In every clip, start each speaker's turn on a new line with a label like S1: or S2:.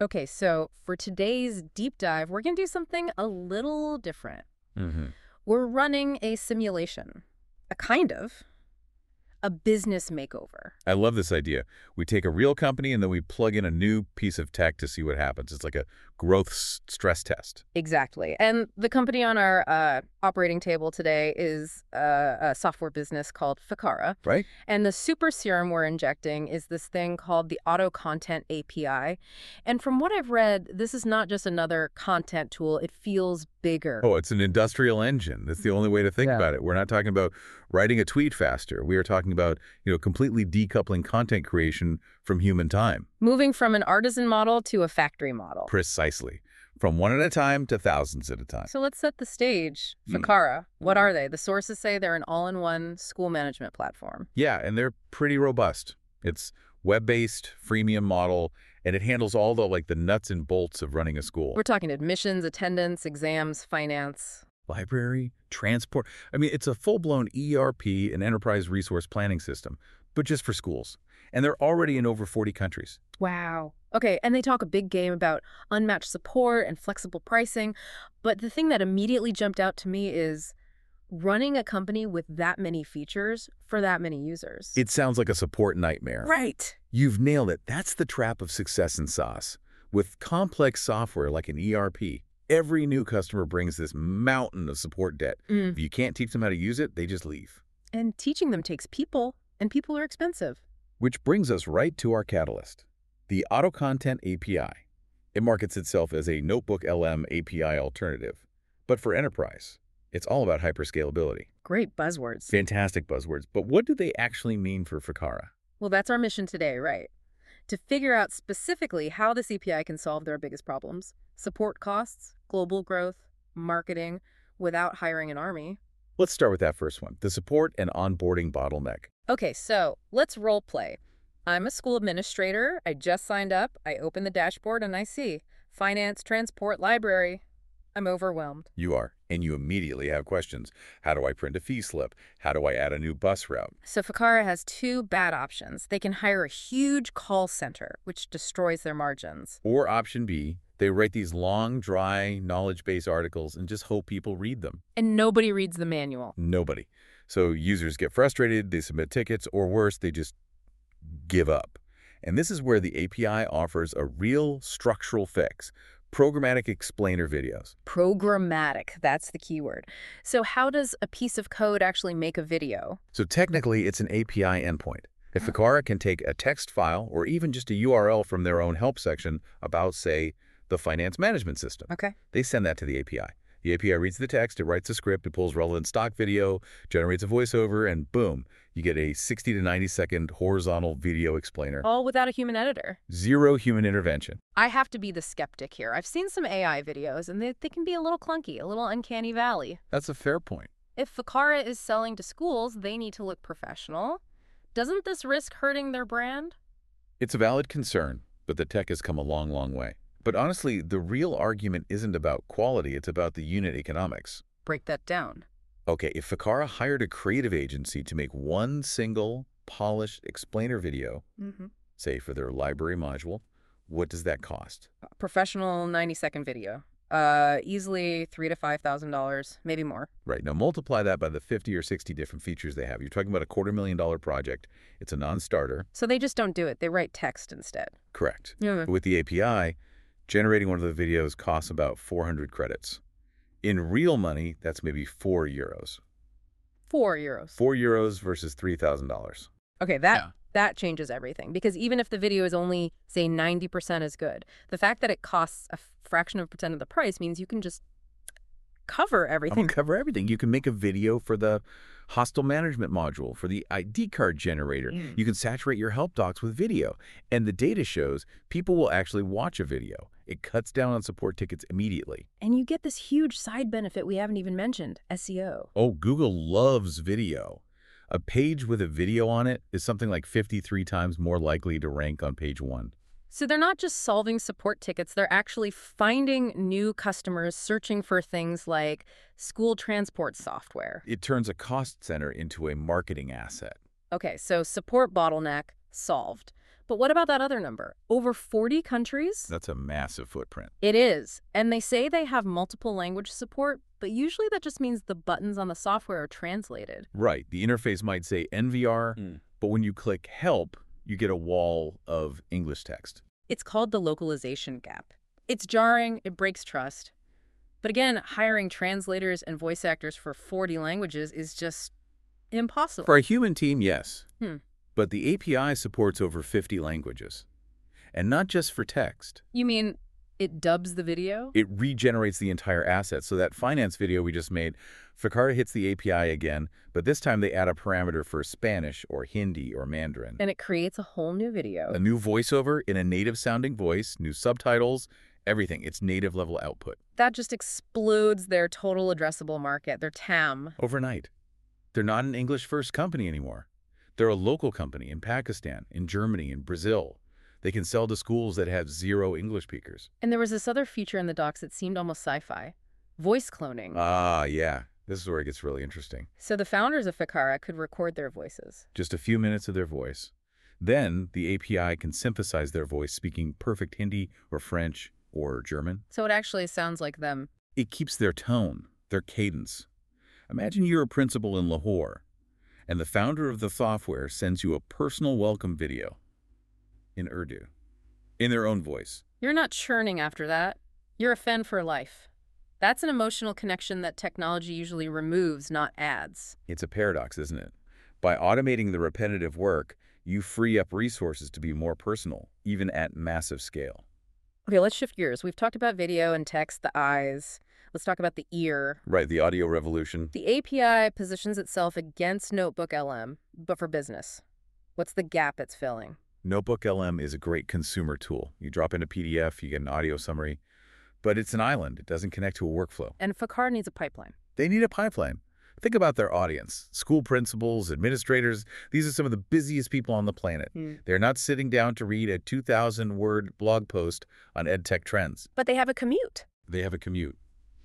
S1: Okay, so for today's deep dive, we're going to do something a little different.
S2: Mm-hmm.
S1: We're running a simulation, a business makeover.
S2: I love this idea. We take a real company and then we plug in a new piece of tech to see what happens. It's like a growth stress test.
S1: Exactly. And the company on our operating table today is a software business called Ficara.
S2: Right?
S1: And the super serum we're injecting is this thing called the Auto Content API. And from what I've read, this is not just another content tool. It feels bigger.
S2: Oh, it's an industrial engine. That's the only way to think
S1: Yeah.
S2: about it. We're not talking about writing a tweet faster. We are talking about, completely decoupling content creation from human time.
S1: Moving from an artisan model to a factory model.
S2: Precisely. From one at a time to thousands at a time.
S1: So let's set the stage. Ficara, what are they? The sources say they're an all-in-one school management platform.
S2: Yeah, and they're pretty robust. It's web-based, freemium model, and it handles all the nuts and bolts of running a school.
S1: We're talking admissions, attendance, exams, finance.
S2: Library, transport. I mean, it's a full-blown ERP and enterprise resource planning system, but just for schools. And they're already in over 40 countries.
S1: Wow. Okay, and they talk a big game about unmatched support and flexible pricing. But the thing that immediately jumped out to me is running a company with that many features for that many users.
S2: It sounds like a support nightmare.
S1: Right.
S2: You've nailed it. That's the trap of success in SaaS. With complex software like an ERP, every new customer brings this mountain of support debt. If you can't teach them how to use it, they just leave.
S1: And teaching them takes people, and people are expensive.
S2: Which brings us right to our catalyst, the Auto Content API. It markets itself as a Notebook LM API alternative. But for enterprise, it's all about hyperscalability.
S1: Great buzzwords.
S2: Fantastic buzzwords. But what do they actually mean for Ficara?
S1: Well, that's our mission today, right? To figure out specifically how this API can solve their biggest problems. Support costs, global growth, marketing, without hiring an army.
S2: Let's start with that first one, the support and onboarding bottleneck.
S1: Okay, so let's role play. I'm a school administrator. I just signed up. I open the dashboard and I see finance, transport, library. I'm overwhelmed.
S2: You are, and you immediately have questions. How do I print a fee slip? How do I add a new bus route?
S1: So Ficara has two bad options. They can hire a huge call center, which destroys their margins.
S2: Or option B, they write these long, dry, knowledge-based articles and just hope people read them.
S1: And nobody reads the manual.
S2: Nobody. So users get frustrated, they submit tickets, or worse, they just give up. And this is where the API offers a real structural fix. Programmatic explainer videos.
S1: Programmatic, that's the keyword. So how does a piece of code actually make a video?
S2: So technically, it's an API endpoint. If Ficara can take a text file or even just a URL from their own help section about, say, the finance management system,
S1: Okay.
S2: they send that to the API. The API reads the text, it writes a script, it pulls relevant stock video, generates a voiceover, and boom, you get a 60 to 90-second horizontal video explainer.
S1: All without a human editor.
S2: Zero human intervention.
S1: I have to be the skeptic here. I've seen some AI videos, and they can be a little clunky, a little uncanny valley.
S2: That's a fair point.
S1: If Ficara is selling to schools, they need to look professional. Doesn't this risk hurting their brand?
S2: It's a valid concern, but the tech has come a long, long way. But honestly, the real argument isn't about quality, it's about the unit economics.
S1: Break that down.
S2: Okay, if Ficara hired a creative agency to make one single, polished explainer video, say for their library module, what does that cost?
S1: Professional 90-second video. Easily $3,000 to $5,000, maybe more.
S2: Right, now multiply that by the 50 or 60 different features they have. You're talking about a $250,000 project. It's a non-starter.
S1: So they just don't do it. They write text instead.
S2: Correct.
S1: Yeah.
S2: With the API, generating one of the videos costs about 400 credits. In real money, that's maybe €4.
S1: €4.
S2: €4 versus $3,000.
S1: Okay, that changes everything. Because even if the video is only, say, 90% as good, the fact that it costs a fraction of a percent of the price means you can just cover everything.
S2: Cover everything. You can make a video for the hostel management module, for the ID card generator. You can saturate your help docs with video. And the data shows people will actually watch a video. It cuts down on support tickets immediately.
S1: And you get this huge side benefit we haven't even mentioned, SEO.
S2: Oh, Google loves video. A page with a video on it is something like 53 times more likely to rank on page 1.
S1: So they're not just solving support tickets, they're actually finding new customers searching for things like school transport software.
S2: It turns a cost center into a marketing asset.
S1: Okay, so support bottleneck solved. But what about that other number? Over 40 countries?
S2: That's a massive footprint.
S1: It is. And they say they have multiple language support, but usually that just means the buttons on the software are translated.
S2: Right. The interface might say NVR, but when you click Help, you get a wall of English text.
S1: It's called the localization gap. It's jarring, it breaks trust. But again, hiring translators and voice actors for 40 languages is just impossible.
S2: For a human team, yes.
S1: Hmm.
S2: But the API supports over 50 languages. And not just for text.
S1: You mean it dubs the video?
S2: It regenerates the entire asset. So that finance video we just made, Ficarra hits the API again, but this time they add a parameter for Spanish or Hindi or Mandarin.
S1: And it creates a whole new video.
S2: A new voiceover in a native-sounding voice, new subtitles, everything. It's native-level output.
S1: That just explodes their total addressable market, their TAM.
S2: Overnight. They're not an English-first company anymore. They're a local company in Pakistan, in Germany, in Brazil. They can sell to schools that have 0 English speakers.
S1: And there was this other feature in the docs that seemed almost sci-fi. Voice cloning.
S2: Ah, yeah. This is where it gets really interesting.
S1: So the founders of Ficarra could record their voices.
S2: Just a few minutes of their voice. Then the API can synthesize their voice speaking perfect Hindi or French or German.
S1: So it actually sounds like them.
S2: It keeps their tone, their cadence. Imagine you're a principal in Lahore, and the founder of the software sends you a personal welcome video in Urdu, in their own voice.
S1: You're not churning after that. You're a fan for life. That's an emotional connection that technology usually removes, not adds.
S2: It's a paradox, isn't it? By automating the repetitive work, you free up resources to be more personal, even at massive scale.
S1: Okay, let's shift gears. We've talked about video and text, the eyes. Let's talk about the ear.
S2: Right, the audio revolution.
S1: The API positions itself against Notebook LM, but for business. What's the gap it's filling?
S2: Notebook LM is a great consumer tool. You drop in a PDF, you get an audio summary, but it's an island. It doesn't connect to a workflow.
S1: And Ficarra needs a pipeline.
S2: They need a pipeline. Think about their audience. School principals, administrators, these are some of the busiest people on the planet. They're not sitting down to read a 2,000-word blog post on EdTech trends.
S1: But they have a commute.
S2: They have a commute.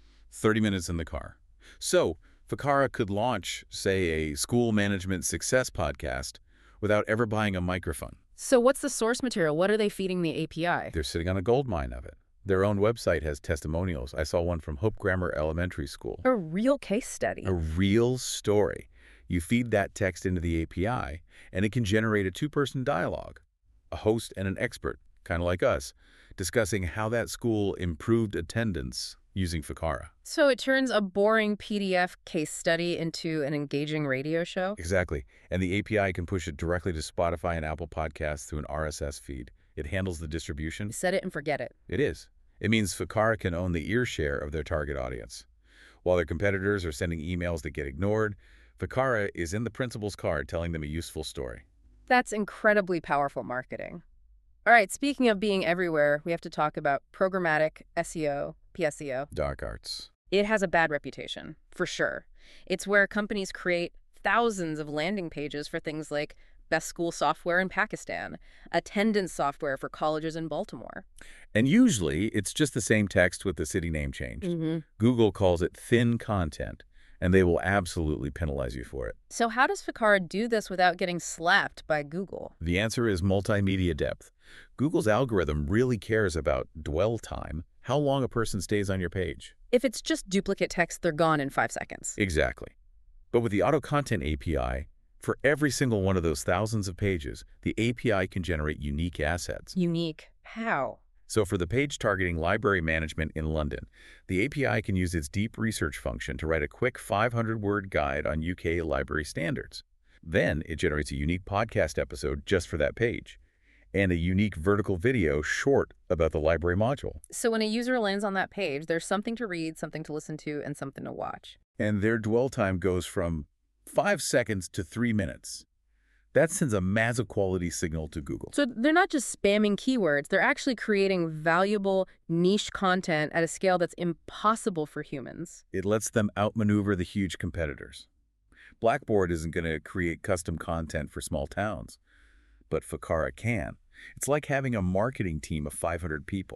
S2: 30 minutes in the car. So Ficarra could launch, say, a school management success podcast without ever buying a microphone.
S1: So what's the source material? What are they feeding the API?
S2: They're sitting on a gold mine of it. Their own website has testimonials. I saw one from Hope Grammar Elementary School.
S1: A real case study.
S2: A real story. You feed that text into the API, and it can generate a 2-person dialogue, a host and an expert, kind of like us, discussing how that school improved attendance using Ficarra.
S1: So it turns a boring PDF case study into an engaging radio show?
S2: Exactly. And the API can push it directly to Spotify and Apple Podcasts through an RSS feed. It handles the distribution.
S1: Set it and forget it.
S2: It is. It means Ficarra can own the ear share of their target audience. While their competitors are sending emails that get ignored, Ficarra is in the principal's car telling them a useful story.
S1: That's incredibly powerful marketing. All right, speaking of being everywhere, we have to talk about programmatic SEO, PSEO.
S2: Dark arts.
S1: It has a bad reputation, for sure. It's where companies create thousands of landing pages for things like best school software in Pakistan, attendance software for colleges in Baltimore.
S2: And usually, it's just the same text with the city name changed. Google calls it thin content, and they will absolutely penalize you for it.
S1: So how does Ficarra do this without getting slapped by Google?
S2: The answer is multimedia depth. Google's algorithm really cares about dwell time, how long a person stays on your page.
S1: If it's just duplicate text, they're gone in 5 seconds.
S2: Exactly. But with the Auto Content API, for every single one of those thousands of pages, the API can generate unique assets.
S1: Unique. How?
S2: So for the page targeting library management in London, the API can use its deep research function to write a quick 500-word guide on UK library standards. Then it generates a unique podcast episode just for that page, and a unique vertical video short about the library module.
S1: So when a user lands on that page, there's something to read, something to listen to, and something to watch.
S2: And their dwell time goes from 5 seconds to 3 minutes. That sends a massive quality signal to Google.
S1: So they're not just spamming keywords, they're actually creating valuable niche content at a scale that's impossible for humans.
S2: It lets them outmaneuver the huge competitors. Blackboard isn't going to create custom content for small towns, but Ficarra can. It's like having a marketing team of 500 people.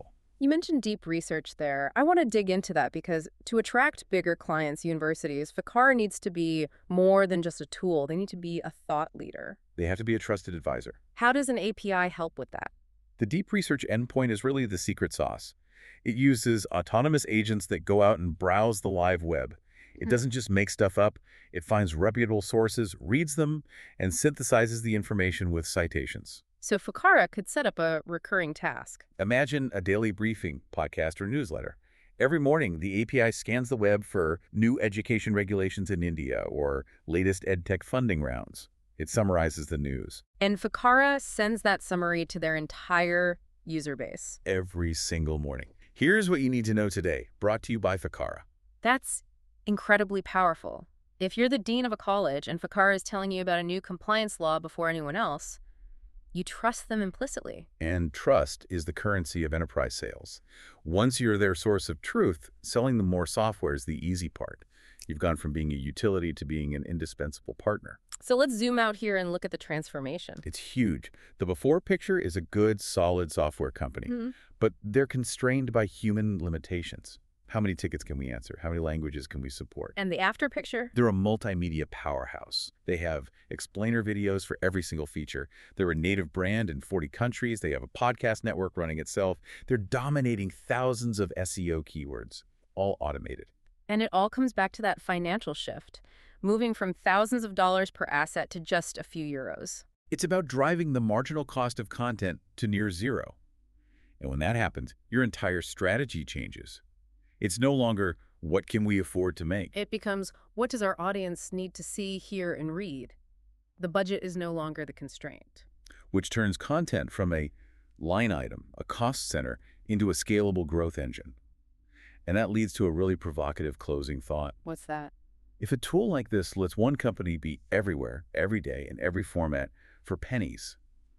S1: You mentioned deep research there. I want to dig into that because to attract bigger clients, universities, Ficarra needs to be more than just a tool. They need to be a thought leader.
S2: They have to be a trusted advisor.
S1: How does an API help with that?
S2: The deep research endpoint is really the secret sauce. It uses autonomous agents that go out and browse the live web. It doesn't just make stuff up. It finds reputable sources, reads them, and synthesizes the information with citations.
S1: So Ficarra could set up a recurring task.
S2: Imagine a daily briefing, podcast, or newsletter. Every morning, the API scans the web for new education regulations in India or latest edtech funding rounds. It summarizes the news.
S1: And Ficarra sends that summary to their entire user base.
S2: Every single morning. Here's what you need to know today, brought to you by Ficarra.
S1: That's incredibly powerful. If you're the dean of a college and Ficarra is telling you about a new compliance law before anyone else, you trust them implicitly.
S2: And trust is the currency of enterprise sales. Once you're their source of truth, selling them more software is the easy part. You've gone from being a utility to being an indispensable partner.
S1: So let's zoom out here and look at the transformation.
S2: It's huge. The before picture is a good, solid software company, but they're constrained by human limitations. How many tickets can we answer? How many languages can we support?
S1: And the after picture?
S2: They're a multimedia powerhouse. They have explainer videos for every single feature. They're a native brand in 40 countries. They have a podcast network running itself. They're dominating thousands of SEO keywords, all automated.
S1: And it all comes back to that financial shift, moving from thousands of dollars per asset to just a few euros.
S2: It's about driving the marginal cost of content to near zero. And when that happens, your entire strategy changes. It's no longer, what can we afford to make?
S1: It becomes, what does our audience need to see, hear, and read? The budget is no longer the constraint.
S2: Which turns content from a line item, a cost center, into a scalable growth engine. And that leads to a really provocative closing thought.
S1: What's that?
S2: If a tool like this lets one company be everywhere, every day, in every format for pennies,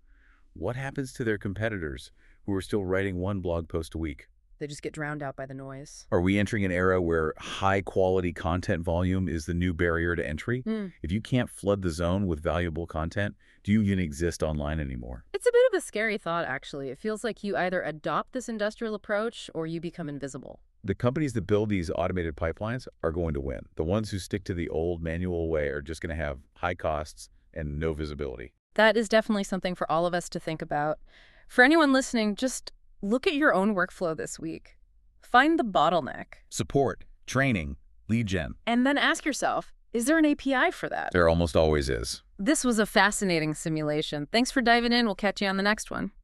S2: what happens to their competitors who are still writing one blog post a week?
S1: They just get drowned out by the noise.
S2: Are we entering an era where high-quality content volume is the new barrier to entry? If you can't flood the zone with valuable content, do you even exist online anymore?
S1: It's a bit of a scary thought, actually. It feels like you either adopt this industrial approach or you become invisible.
S2: The companies that build these automated pipelines are going to win. The ones who stick to the old manual way are just going to have high costs and no visibility.
S1: That is definitely something for all of us to think about. For anyone listening, just look at your own workflow this week. Find the bottleneck.
S2: Support, training, lead gen.
S1: And then ask yourself, is there an API for that?
S2: There almost always is.
S1: This was a fascinating simulation. Thanks for diving in. We'll catch you on the next one.